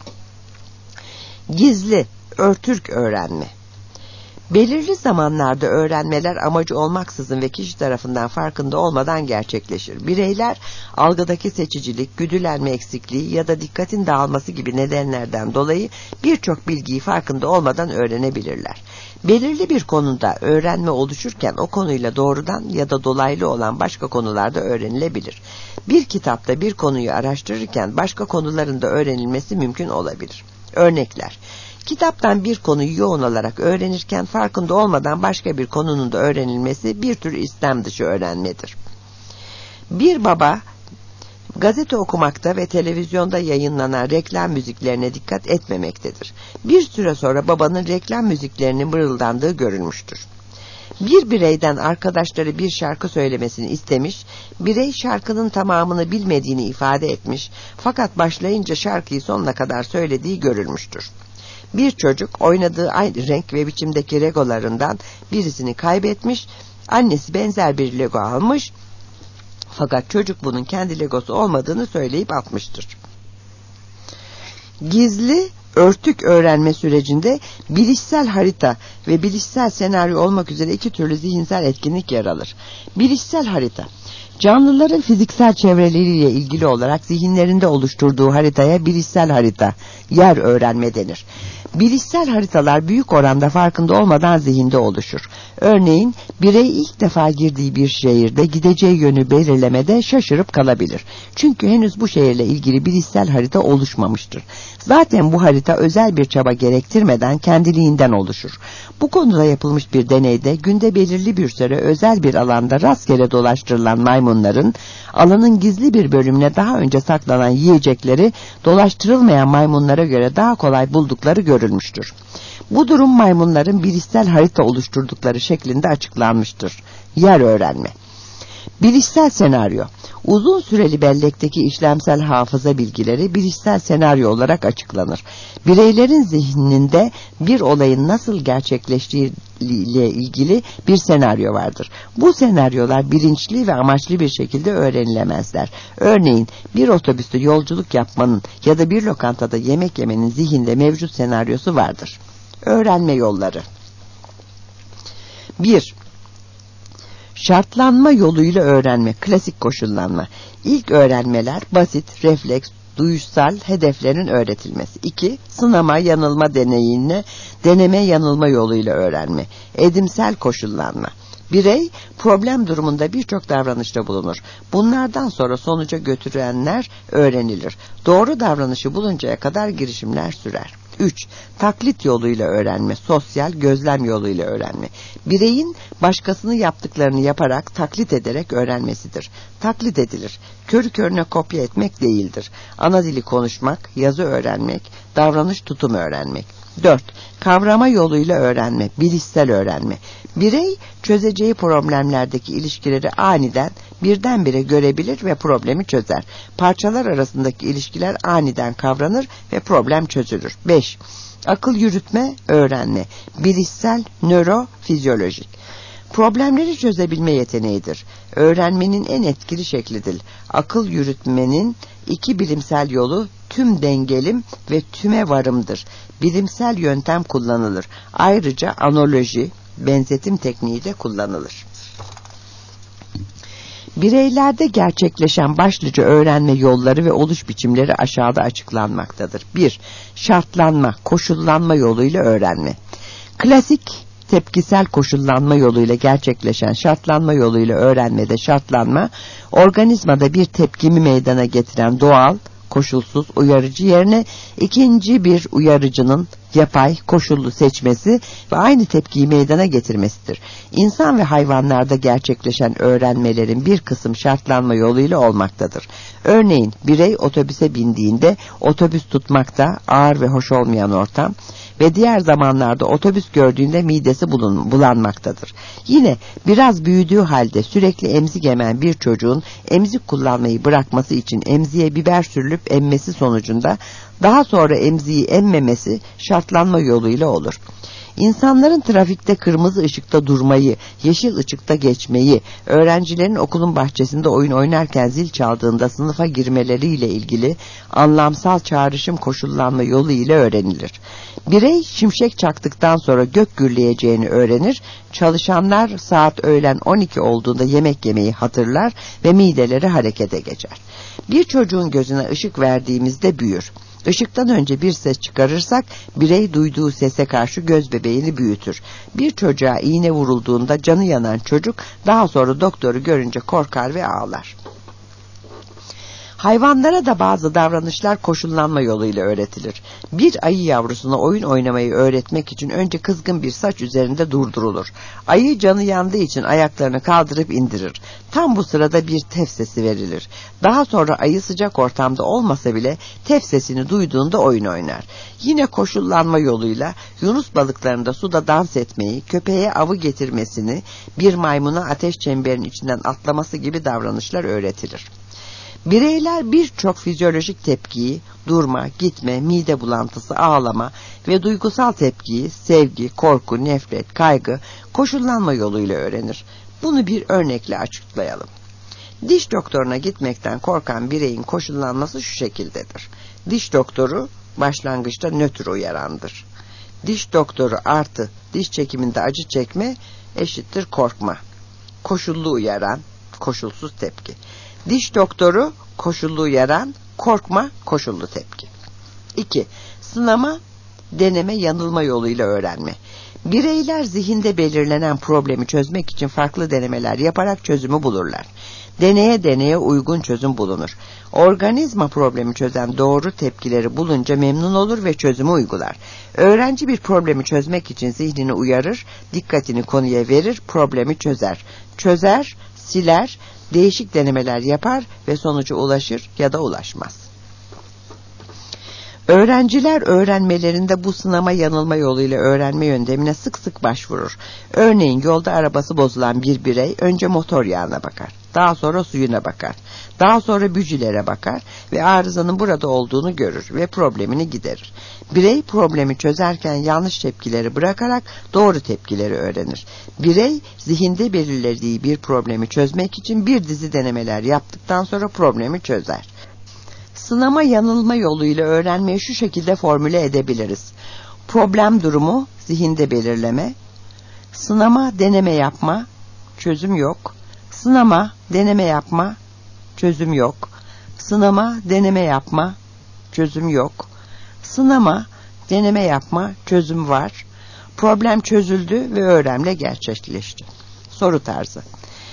Gizli, örtük öğrenme. Belirli zamanlarda öğrenmeler amacı olmaksızın ve kişi tarafından farkında olmadan gerçekleşir. Bireyler algıdaki seçicilik, güdülenme eksikliği ya da dikkatin dağılması gibi nedenlerden dolayı birçok bilgiyi farkında olmadan öğrenebilirler. Belirli bir konuda öğrenme oluşurken o konuyla doğrudan ya da dolaylı olan başka konularda öğrenilebilir. Bir kitapta bir konuyu araştırırken başka konuların da öğrenilmesi mümkün olabilir. Örnekler: kitaptan bir konuyu yoğun olarak öğrenirken farkında olmadan başka bir konunun da öğrenilmesi bir tür istem dışı öğrenmedir. Bir baba gazete okumakta ve televizyonda yayınlanan reklam müziklerine dikkat etmemektedir. Bir süre sonra babanın reklam müziklerinin mırıldandığı görülmüştür. Bir bireyden arkadaşları bir şarkı söylemesini istemiş, birey şarkının tamamını bilmediğini ifade etmiş fakat başlayınca şarkıyı sonuna kadar söylediği görülmüştür. Bir çocuk oynadığı aynı renk ve biçimdeki legolarından birisini kaybetmiş, annesi benzer bir lego almış fakat çocuk bunun kendi legosu olmadığını söyleyip atmıştır. Gizli, örtük öğrenme sürecinde bilişsel harita ve bilişsel senaryo olmak üzere iki türlü zihinsel etkinlik yer alır. Bilişsel harita, canlıların fiziksel çevreleriyle ilgili olarak zihinlerinde oluşturduğu haritaya bilişsel harita, yer öğrenme denir. Bilişsel haritalar büyük oranda farkında olmadan zihinde oluşur. Örneğin birey ilk defa girdiği bir şehirde gideceği yönü belirlemede şaşırıp kalabilir. Çünkü henüz bu şehirle ilgili bilişsel harita oluşmamıştır. Zaten bu harita özel bir çaba gerektirmeden kendiliğinden oluşur. Bu konuda yapılmış bir deneyde günde belirli bir süre özel bir alanda rastgele dolaştırılan maymunların alanın gizli bir bölümüne daha önce saklanan yiyecekleri dolaştırılmayan maymunlara göre daha kolay buldukları görülmüştür. Bu durum maymunların bilişsel harita oluşturdukları şeklinde açıklanmıştır. Yer öğrenme. Bilişsel senaryo. Uzun süreli bellekteki işlemsel hafıza bilgileri bilişsel senaryo olarak açıklanır. Bireylerin zihninde bir olayın nasıl gerçekleştiği ile ilgili bir senaryo vardır. Bu senaryolar bilinçli ve amaçlı bir şekilde öğrenilemezler. Örneğin bir otobüste yolculuk yapmanın ya da bir lokantada yemek yemenin zihinde mevcut senaryosu vardır. Öğrenme yolları. 1. Şartlanma yoluyla öğrenme, klasik koşullanma. İlk öğrenmeler basit, refleks, duyuşsal hedeflerin öğretilmesi. 2. Sınama, yanılma deneyine, deneme yanılma yoluyla öğrenme. Edimsel koşullanma. Birey problem durumunda birçok davranışta bulunur. Bunlardan sonra sonuca götürenler öğrenilir. Doğru davranışı buluncaya kadar girişimler sürer. 3. Taklit yoluyla öğrenme, sosyal gözlem yoluyla öğrenme. Bireyin başkasının yaptıklarını yaparak, taklit ederek öğrenmesidir. Taklit edilir. Körü körüne kopya etmek değildir. Ana dili konuşmak, yazı öğrenmek, davranış tutum öğrenmek. 4. Kavrama yoluyla öğrenme, bilişsel öğrenme. Birey çözeceği problemlerdeki ilişkileri aniden birdenbire görebilir ve problemi çözer. Parçalar arasındaki ilişkiler aniden kavranır ve problem çözülür. 5. Akıl yürütme, öğrenme, bilişsel, nörofizyolojik. Problemleri çözebilme yeteneğidir. Öğrenmenin en etkili şeklidir. Akıl yürütmenin iki bilimsel yolu tüm dengelim ve tüme varımdır. Bilimsel yöntem kullanılır. Ayrıca analoji, benzetim tekniği de kullanılır. Bireylerde gerçekleşen başlıca öğrenme yolları ve oluş biçimleri aşağıda açıklanmaktadır. 1. Şartlanma, koşullanma yoluyla öğrenme. Klasik tepkisel koşullanma yoluyla gerçekleşen şartlanma yoluyla öğrenmede şartlanma, organizmada bir tepkimi meydana getiren doğal, koşulsuz uyarıcı yerine ikinci bir uyarıcının yapay, koşullu seçmesi ve aynı tepkiyi meydana getirmesidir. İnsan ve hayvanlarda gerçekleşen öğrenmelerin bir kısım şartlanma yoluyla olmaktadır. Örneğin birey otobüse bindiğinde otobüs tutmakta ağır ve hoş olmayan ortam ve diğer zamanlarda otobüs gördüğünde midesi bulanmaktadır. Yine biraz büyüdüğü halde sürekli emzik emen bir çocuğun emzik kullanmayı bırakması için emziğe biber sürülüp emmesi sonucunda daha sonra emziği emmemesi şartlanma yoluyla olur. İnsanların trafikte kırmızı ışıkta durmayı, yeşil ışıkta geçmeyi, öğrencilerin okulun bahçesinde oyun oynarken zil çaldığında sınıfa girmeleriyle ilgili anlamsal çağrışım koşullanma yolu ile öğrenilir. Birey şimşek çaktıktan sonra gök gürleyeceğini öğrenir, çalışanlar saat öğlen 12 olduğunda yemek yemeyi hatırlar ve mideleri harekete geçer. Bir çocuğun gözüne ışık verdiğimizde büyür. Işıktan önce bir ses çıkarırsak birey duyduğu sese karşı göz bebeğini büyütür. Bir çocuğa iğne vurulduğunda canı yanan çocuk daha sonra doktoru görünce korkar ve ağlar. Hayvanlara da bazı davranışlar koşullanma yoluyla öğretilir. Bir ayı yavrusuna oyun oynamayı öğretmek için önce kızgın bir saç üzerinde durdurulur. Ayı canı yandığı için ayaklarını kaldırıp indirir. Tam bu sırada bir tef sesi verilir. Daha sonra ayı sıcak ortamda olmasa bile tef sesini duyduğunda oyun oynar. Yine koşullanma yoluyla yunus balıklarında suda dans etmeyi, köpeğe avı getirmesini, bir maymuna ateş çemberinin içinden atlaması gibi davranışlar öğretilir. Bireyler birçok fizyolojik tepkiyi, durma, gitme, mide bulantısı, ağlama ve duygusal tepkiyi, sevgi, korku, nefret, kaygı, koşullanma yoluyla öğrenir. Bunu bir örnekle açıklayalım. Diş doktoruna gitmekten korkan bireyin koşullanması şu şekildedir. Diş doktoru başlangıçta nötr uyarandır. Diş doktoru artı diş çekiminde acı çekme eşittir korkma. Koşullu uyaran, koşulsuz tepki. Diş doktoru koşullu uyaran, korkma, koşullu tepki. 2. Sınama deneme yanılma yoluyla öğrenme. Bireyler zihinde belirlenen problemi çözmek için farklı denemeler yaparak çözümü bulurlar. Deneye deneye uygun çözüm bulunur. Organizma problemi çözen doğru tepkileri bulunca memnun olur ve çözümü uygular. Öğrenci bir problemi çözmek için zihnini uyarır, dikkatini konuya verir, problemi çözer. Çözer, siler, değişik denemeler yapar ve sonuca ulaşır ya da ulaşmaz. Öğrenciler öğrenmelerinde bu sınama yanılma yoluyla öğrenme yöntemine sık sık başvurur. Örneğin yolda arabası bozulan bir birey önce motor yağına bakar. Daha sonra suyuna bakar. Daha sonra bujilere bakar ve arızanın burada olduğunu görür ve problemini giderir. Birey problemi çözerken yanlış tepkileri bırakarak doğru tepkileri öğrenir. Birey zihinde belirlediği bir problemi çözmek için bir dizi denemeler yaptıktan sonra problemi çözer. Sınama yanılma yoluyla öğrenmeyi şu şekilde formüle edebiliriz. Problem durumu zihinde belirleme, sınama deneme yapma, çözüm yok, sınama deneme yapma, çözüm yok, sınama deneme yapma, çözüm yok, sınama deneme yapma, çözüm var, problem çözüldü ve öğrenme gerçekleşti. Soru tarzı.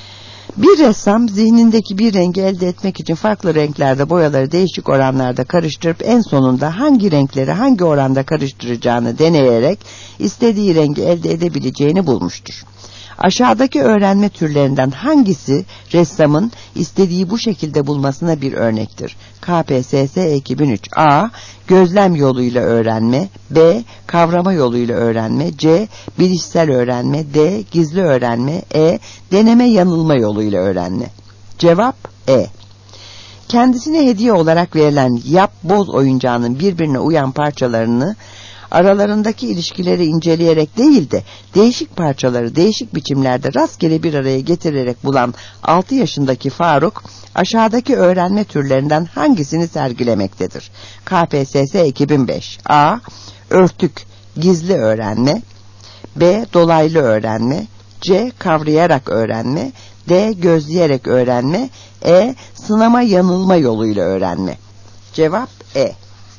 Bir ressam zihnindeki bir rengi elde etmek için farklı renklerde boyaları değişik oranlarda karıştırıp en sonunda hangi renkleri hangi oranda karıştıracağını deneyerek istediği rengi elde edebileceğini bulmuştur. Aşağıdaki öğrenme türlerinden hangisi ressamın istediği bu şekilde bulmasına bir örnektir? KPSS 2003. A. Gözlem yoluyla öğrenme. B. Kavrama yoluyla öğrenme. C. Bilişsel öğrenme. D. Gizli öğrenme. E. Deneme yanılma yoluyla öğrenme. Cevap E. Kendisine hediye olarak verilen yap boz oyuncağının birbirine uyan parçalarını aralarındaki ilişkileri inceleyerek değil de değişik parçaları değişik biçimlerde rastgele bir araya getirerek bulan 6 yaşındaki Faruk aşağıdaki öğrenme türlerinden hangisini sergilemektedir? KPSS 2005. A. Örtük, gizli öğrenme. B. Dolaylı öğrenme. C. Kavrayarak öğrenme. D. Gözleyerek öğrenme. E. Sınama yanılma yoluyla öğrenme. Cevap E.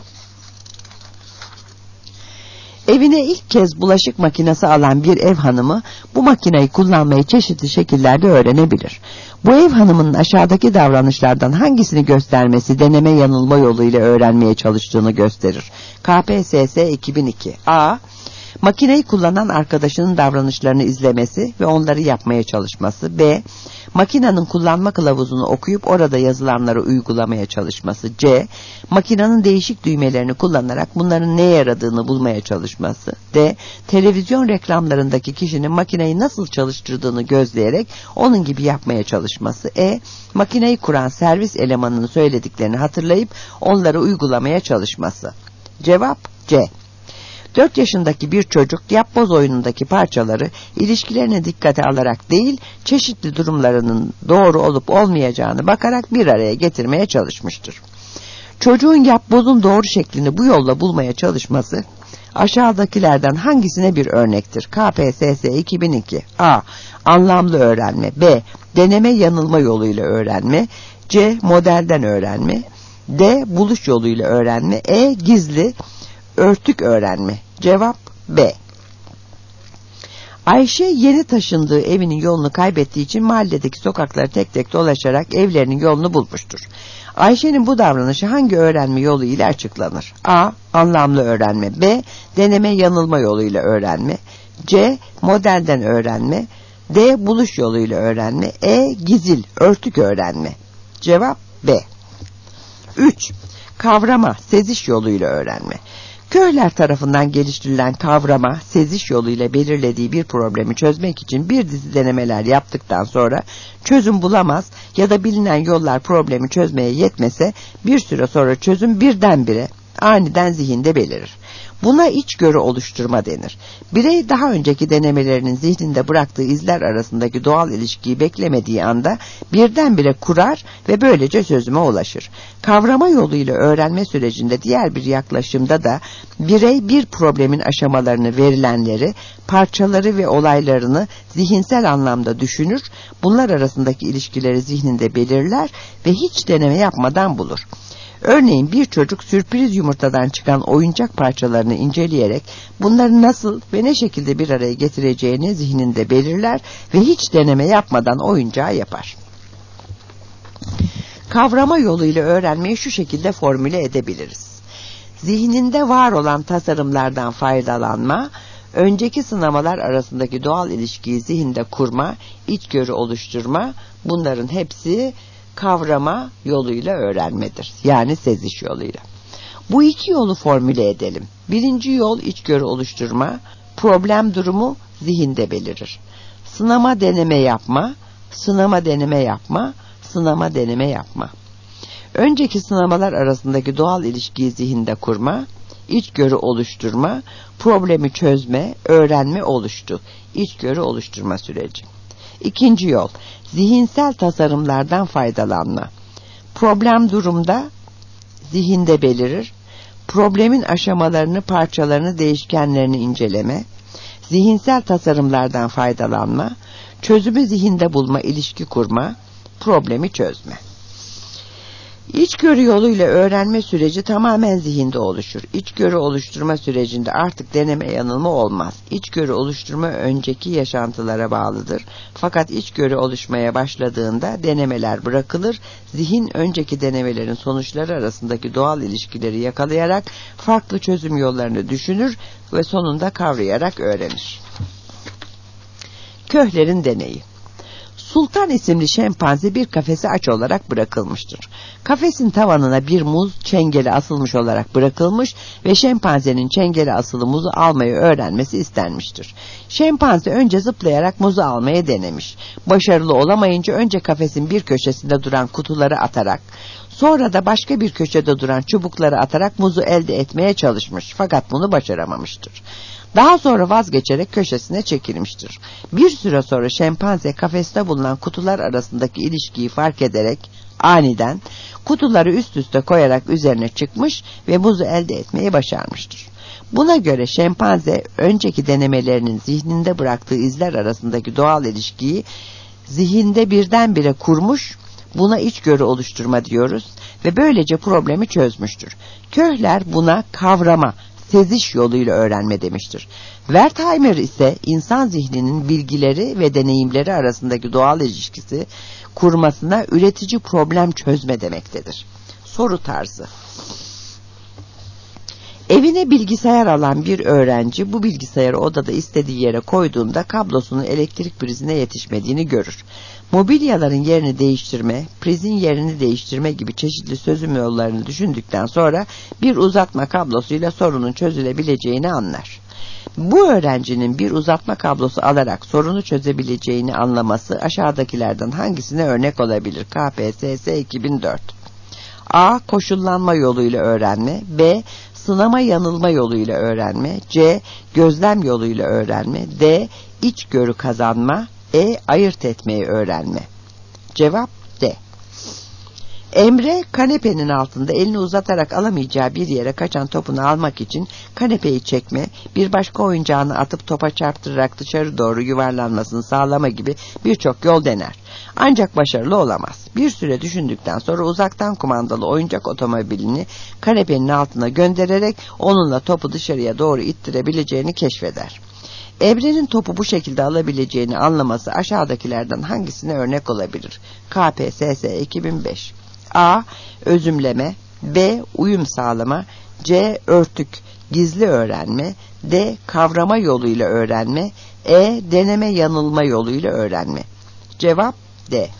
Evine ilk kez bulaşık makinesi alan bir ev hanımı bu makineyi kullanmayı çeşitli şekillerde öğrenebilir. Bu ev hanımının aşağıdaki davranışlardan hangisini göstermesi deneme yanılma yoluyla öğrenmeye çalıştığını gösterir. KPSS 2002. A. Makineyi kullanan arkadaşının davranışlarını izlemesi ve onları yapmaya çalışması. B. Makinenin kullanma kılavuzunu okuyup orada yazılanları uygulamaya çalışması. C. Makinenin değişik düğmelerini kullanarak bunların neye yaradığını bulmaya çalışması. D. Televizyon reklamlarındaki kişinin makineyi nasıl çalıştırdığını gözleyerek onun gibi yapmaya çalışması. E. Makineyi kuran servis elemanının söylediklerini hatırlayıp onları uygulamaya çalışması. Cevap C. 4 yaşındaki bir çocuk yapboz oyunundaki parçaları ilişkilerini dikkate alarak değil, çeşitli durumlarının doğru olup olmayacağını bakarak bir araya getirmeye çalışmıştır. Çocuğun yapbozun doğru şeklini bu yolla bulmaya çalışması aşağıdakilerden hangisine bir örnektir? KPSS 2002. A. Anlamlı öğrenme. B. Deneme yanılma yoluyla öğrenme. C. Modelden öğrenme. D. Buluş yoluyla öğrenme. E. Gizli örtük öğrenme. Cevap B. Ayşe yeni taşındığı evinin yolunu kaybettiği için mahalledeki sokakları tek tek dolaşarak evlerinin yolunu bulmuştur. Ayşe'nin bu davranışı hangi öğrenme yolu ile açıklanır? A. Anlamlı öğrenme. B. Deneme yanılma yoluyla öğrenme. C. Modelden öğrenme. D. Buluş yoluyla öğrenme. E. Gizil, örtük öğrenme. Cevap B. 3. Kavrama, seziş yoluyla öğrenme. Köhler tarafından geliştirilen kavrama, seziş yoluyla belirlediği bir problemi çözmek için bir dizi denemeler yaptıktan sonra çözüm bulamaz ya da bilinen yollar problemi çözmeye yetmese bir süre sonra çözüm birdenbire aniden zihinde belirir. Buna içgörü oluşturma denir. Birey daha önceki denemelerinin zihninde bıraktığı izler arasındaki doğal ilişkiyi beklemediği anda birdenbire kurar ve böylece çözüme ulaşır. Kavrama yoluyla öğrenme sürecinde diğer bir yaklaşımda da birey bir problemin aşamalarını, verilenleri, parçaları ve olaylarını zihinsel anlamda düşünür, bunlar arasındaki ilişkileri zihninde belirler ve hiç deneme yapmadan bulur. Örneğin bir çocuk sürpriz yumurtadan çıkan oyuncak parçalarını inceleyerek bunları nasıl ve ne şekilde bir araya getireceğini zihninde belirler ve hiç deneme yapmadan oyuncağı yapar. Kavrama yoluyla öğrenmeyi şu şekilde formüle edebiliriz. Zihninde var olan tasarımlardan faydalanma, önceki sınamalar arasındaki doğal ilişkiyi zihinde kurma, içgörü oluşturma, bunların hepsi kavrama yoluyla öğrenmedir. Yani seziş yoluyla. Bu iki yolu formüle edelim. Birinci yol içgörü oluşturma, problem durumu zihinde belirir. Sınama deneme yapma, sınama deneme yapma, sınama deneme yapma. Önceki sınamalar arasındaki doğal ilişkiyi zihinde kurma, içgörü oluşturma, problemi çözme, öğrenme oluştu. İçgörü oluşturma süreci. İkinci yol, zihinsel tasarımlardan faydalanma. Problem durumda zihinde belirir. Problemin aşamalarını, parçalarını, değişkenlerini inceleme, zihinsel tasarımlardan faydalanma, çözümü zihinde bulma, ilişki kurma, problemi çözme. İçgörü yoluyla öğrenme süreci tamamen zihinde oluşur. İçgörü oluşturma sürecinde artık deneme yanılma olmaz. İçgörü oluşturma önceki yaşantılara bağlıdır. Fakat içgörü oluşmaya başladığında denemeler bırakılır. Zihin önceki denemelerin sonuçları arasındaki doğal ilişkileri yakalayarak farklı çözüm yollarını düşünür ve sonunda kavrayarak öğrenir. Köhler'in deneyi. Sultan isimli şempanze bir kafese aç olarak bırakılmıştır. Kafesin tavanına bir muz çengeli asılmış olarak bırakılmış ve şempanzenin çengeli asılı muzu almayı öğrenmesi istenmiştir. Şempanze önce zıplayarak muzu almaya denemiş. Başarılı olamayınca önce kafesin bir köşesinde duran kutuları atarak, sonra da başka bir köşede duran çubukları atarak muzu elde etmeye çalışmış fakat bunu başaramamıştır. Daha sonra vazgeçerek köşesine çekilmiştir. Bir süre sonra şempanze kafeste bulunan kutular arasındaki ilişkiyi fark ederek aniden kutuları üst üste koyarak üzerine çıkmış ve muzu elde etmeyi başarmıştır. Buna göre şempanze önceki denemelerinin zihninde bıraktığı izler arasındaki doğal ilişkiyi zihinde birdenbire kurmuş, buna içgörü oluşturma diyoruz ve böylece problemi çözmüştür. Köhler buna kavrama, seziş yoluyla öğrenme demiştir. Wertheimer ise insan zihninin bilgileri ve deneyimleri arasındaki doğal ilişkisi kurmasına üretici problem çözme demektedir. Soru tarzı. Evine bilgisayar alan bir öğrenci bu bilgisayarı odada istediği yere koyduğunda kablosunun elektrik prizine yetişmediğini görür. Mobilyaların yerini değiştirme, prizin yerini değiştirme gibi çeşitli çözüm yollarını düşündükten sonra bir uzatma kablosuyla sorunun çözülebileceğini anlar. Bu öğrencinin bir uzatma kablosu alarak sorunu çözebileceğini anlaması aşağıdakilerden hangisine örnek olabilir? KPSS 2004. A. Koşullanma yoluyla öğrenme. B. Sınama yanılma yoluyla öğrenme. C. Gözlem yoluyla öğrenme. D. İçgörü kazanma. E. Ayırt etmeyi öğrenme. Cevap D. Emre kanepenin altında elini uzatarak alamayacağı bir yere kaçan topunu almak için kanepeyi çekme, bir başka oyuncağını atıp topa çarptırarak dışarı doğru yuvarlanmasını sağlama gibi birçok yol dener. Ancak başarılı olamaz. Bir süre düşündükten sonra uzaktan kumandalı oyuncak otomobilini kanepenin altına göndererek onunla topu dışarıya doğru ittirebileceğini keşfeder. Emre'nin topu bu şekilde alabileceğini anlaması aşağıdakilerden hangisine örnek olabilir? KPSS 2005. A. Özümleme. B. Uyum sağlama. C. Örtük, gizli öğrenme. D. Kavrama yoluyla öğrenme. E. Deneme yanılma yoluyla öğrenme. Cevap D.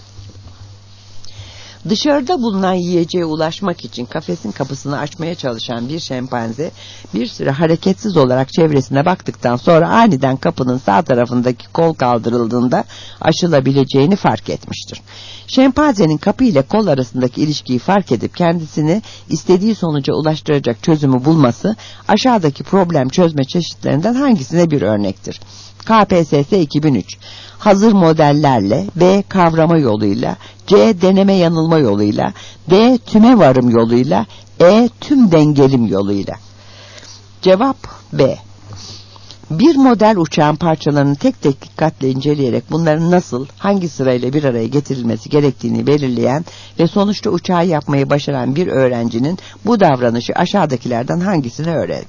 Dışarıda bulunan yiyeceğe ulaşmak için kafesin kapısını açmaya çalışan bir şempanze bir süre hareketsiz olarak çevresine baktıktan sonra aniden kapının sağ tarafındaki kol kaldırıldığında aşılabileceğini fark etmiştir. Şempanzenin kapı ile kol arasındaki ilişkiyi fark edip kendisini istediği sonuca ulaştıracak çözümü bulması aşağıdaki problem çözme çeşitlerinden hangisine bir örnektir? KPSS 2003. Hazır modellerle, B. Kavrama yoluyla, C. Deneme yanılma yoluyla, D. Tüme varım yoluyla, E. Tüm dengelim yoluyla. Cevap B. Bir model uçağın parçalarını tek tek dikkatle inceleyerek bunların nasıl, hangi sırayla bir araya getirilmesi gerektiğini belirleyen ve sonuçta uçağı yapmayı başaran bir öğrencinin bu davranışı aşağıdakilerden hangisini öğrenir?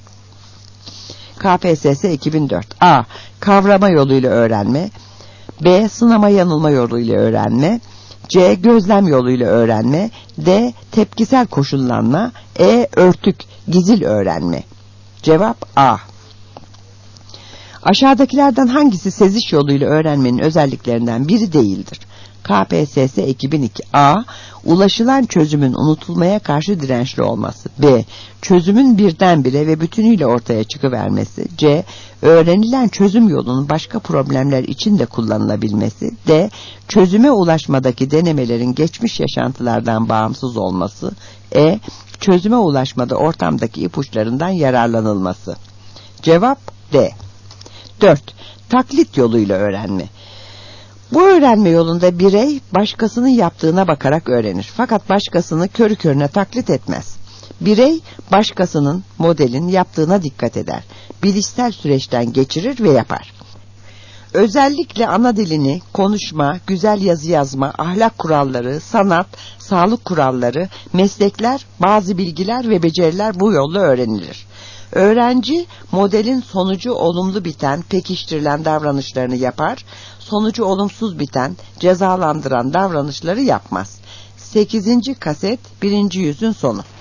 KPSS 2004. A. Kavrama yoluyla öğrenme. B. Sınama yanılma yoluyla öğrenme. C. Gözlem yoluyla öğrenme. D. Tepkisel koşullanma. E. Örtük, gizil öğrenme. Cevap A. Aşağıdakilerden hangisi seziş yoluyla öğrenmenin özelliklerinden biri değildir? KPSS 2002. A. Ulaşılan çözümün unutulmaya karşı dirençli olması. B. Çözümün birdenbire ve bütünüyle ortaya çıkıvermesi. C. Öğrenilen çözüm yolunun başka problemler için de kullanılabilmesi. D. Çözüme ulaşmadaki denemelerin geçmiş yaşantılardan bağımsız olması. E. Çözüme ulaşmada ortamdaki ipuçlarından yararlanılması. Cevap D. 4. Taklit yoluyla öğrenme. Bu öğrenme yolunda birey başkasının yaptığına bakarak öğrenir. Fakat başkasını körü körüne taklit etmez. Birey başkasının, modelin yaptığına dikkat eder. Bilişsel süreçten geçirir ve yapar. Özellikle ana dilini, konuşma, güzel yazı yazma, ahlak kuralları, sanat, sağlık kuralları, meslekler, bazı bilgiler ve beceriler bu yolla öğrenilir. Öğrenci, modelin sonucu olumlu biten, pekiştirilen davranışlarını yapar, sonucu olumsuz biten, cezalandıran davranışları yapmaz. 8. kaset 1. yüzün sonu.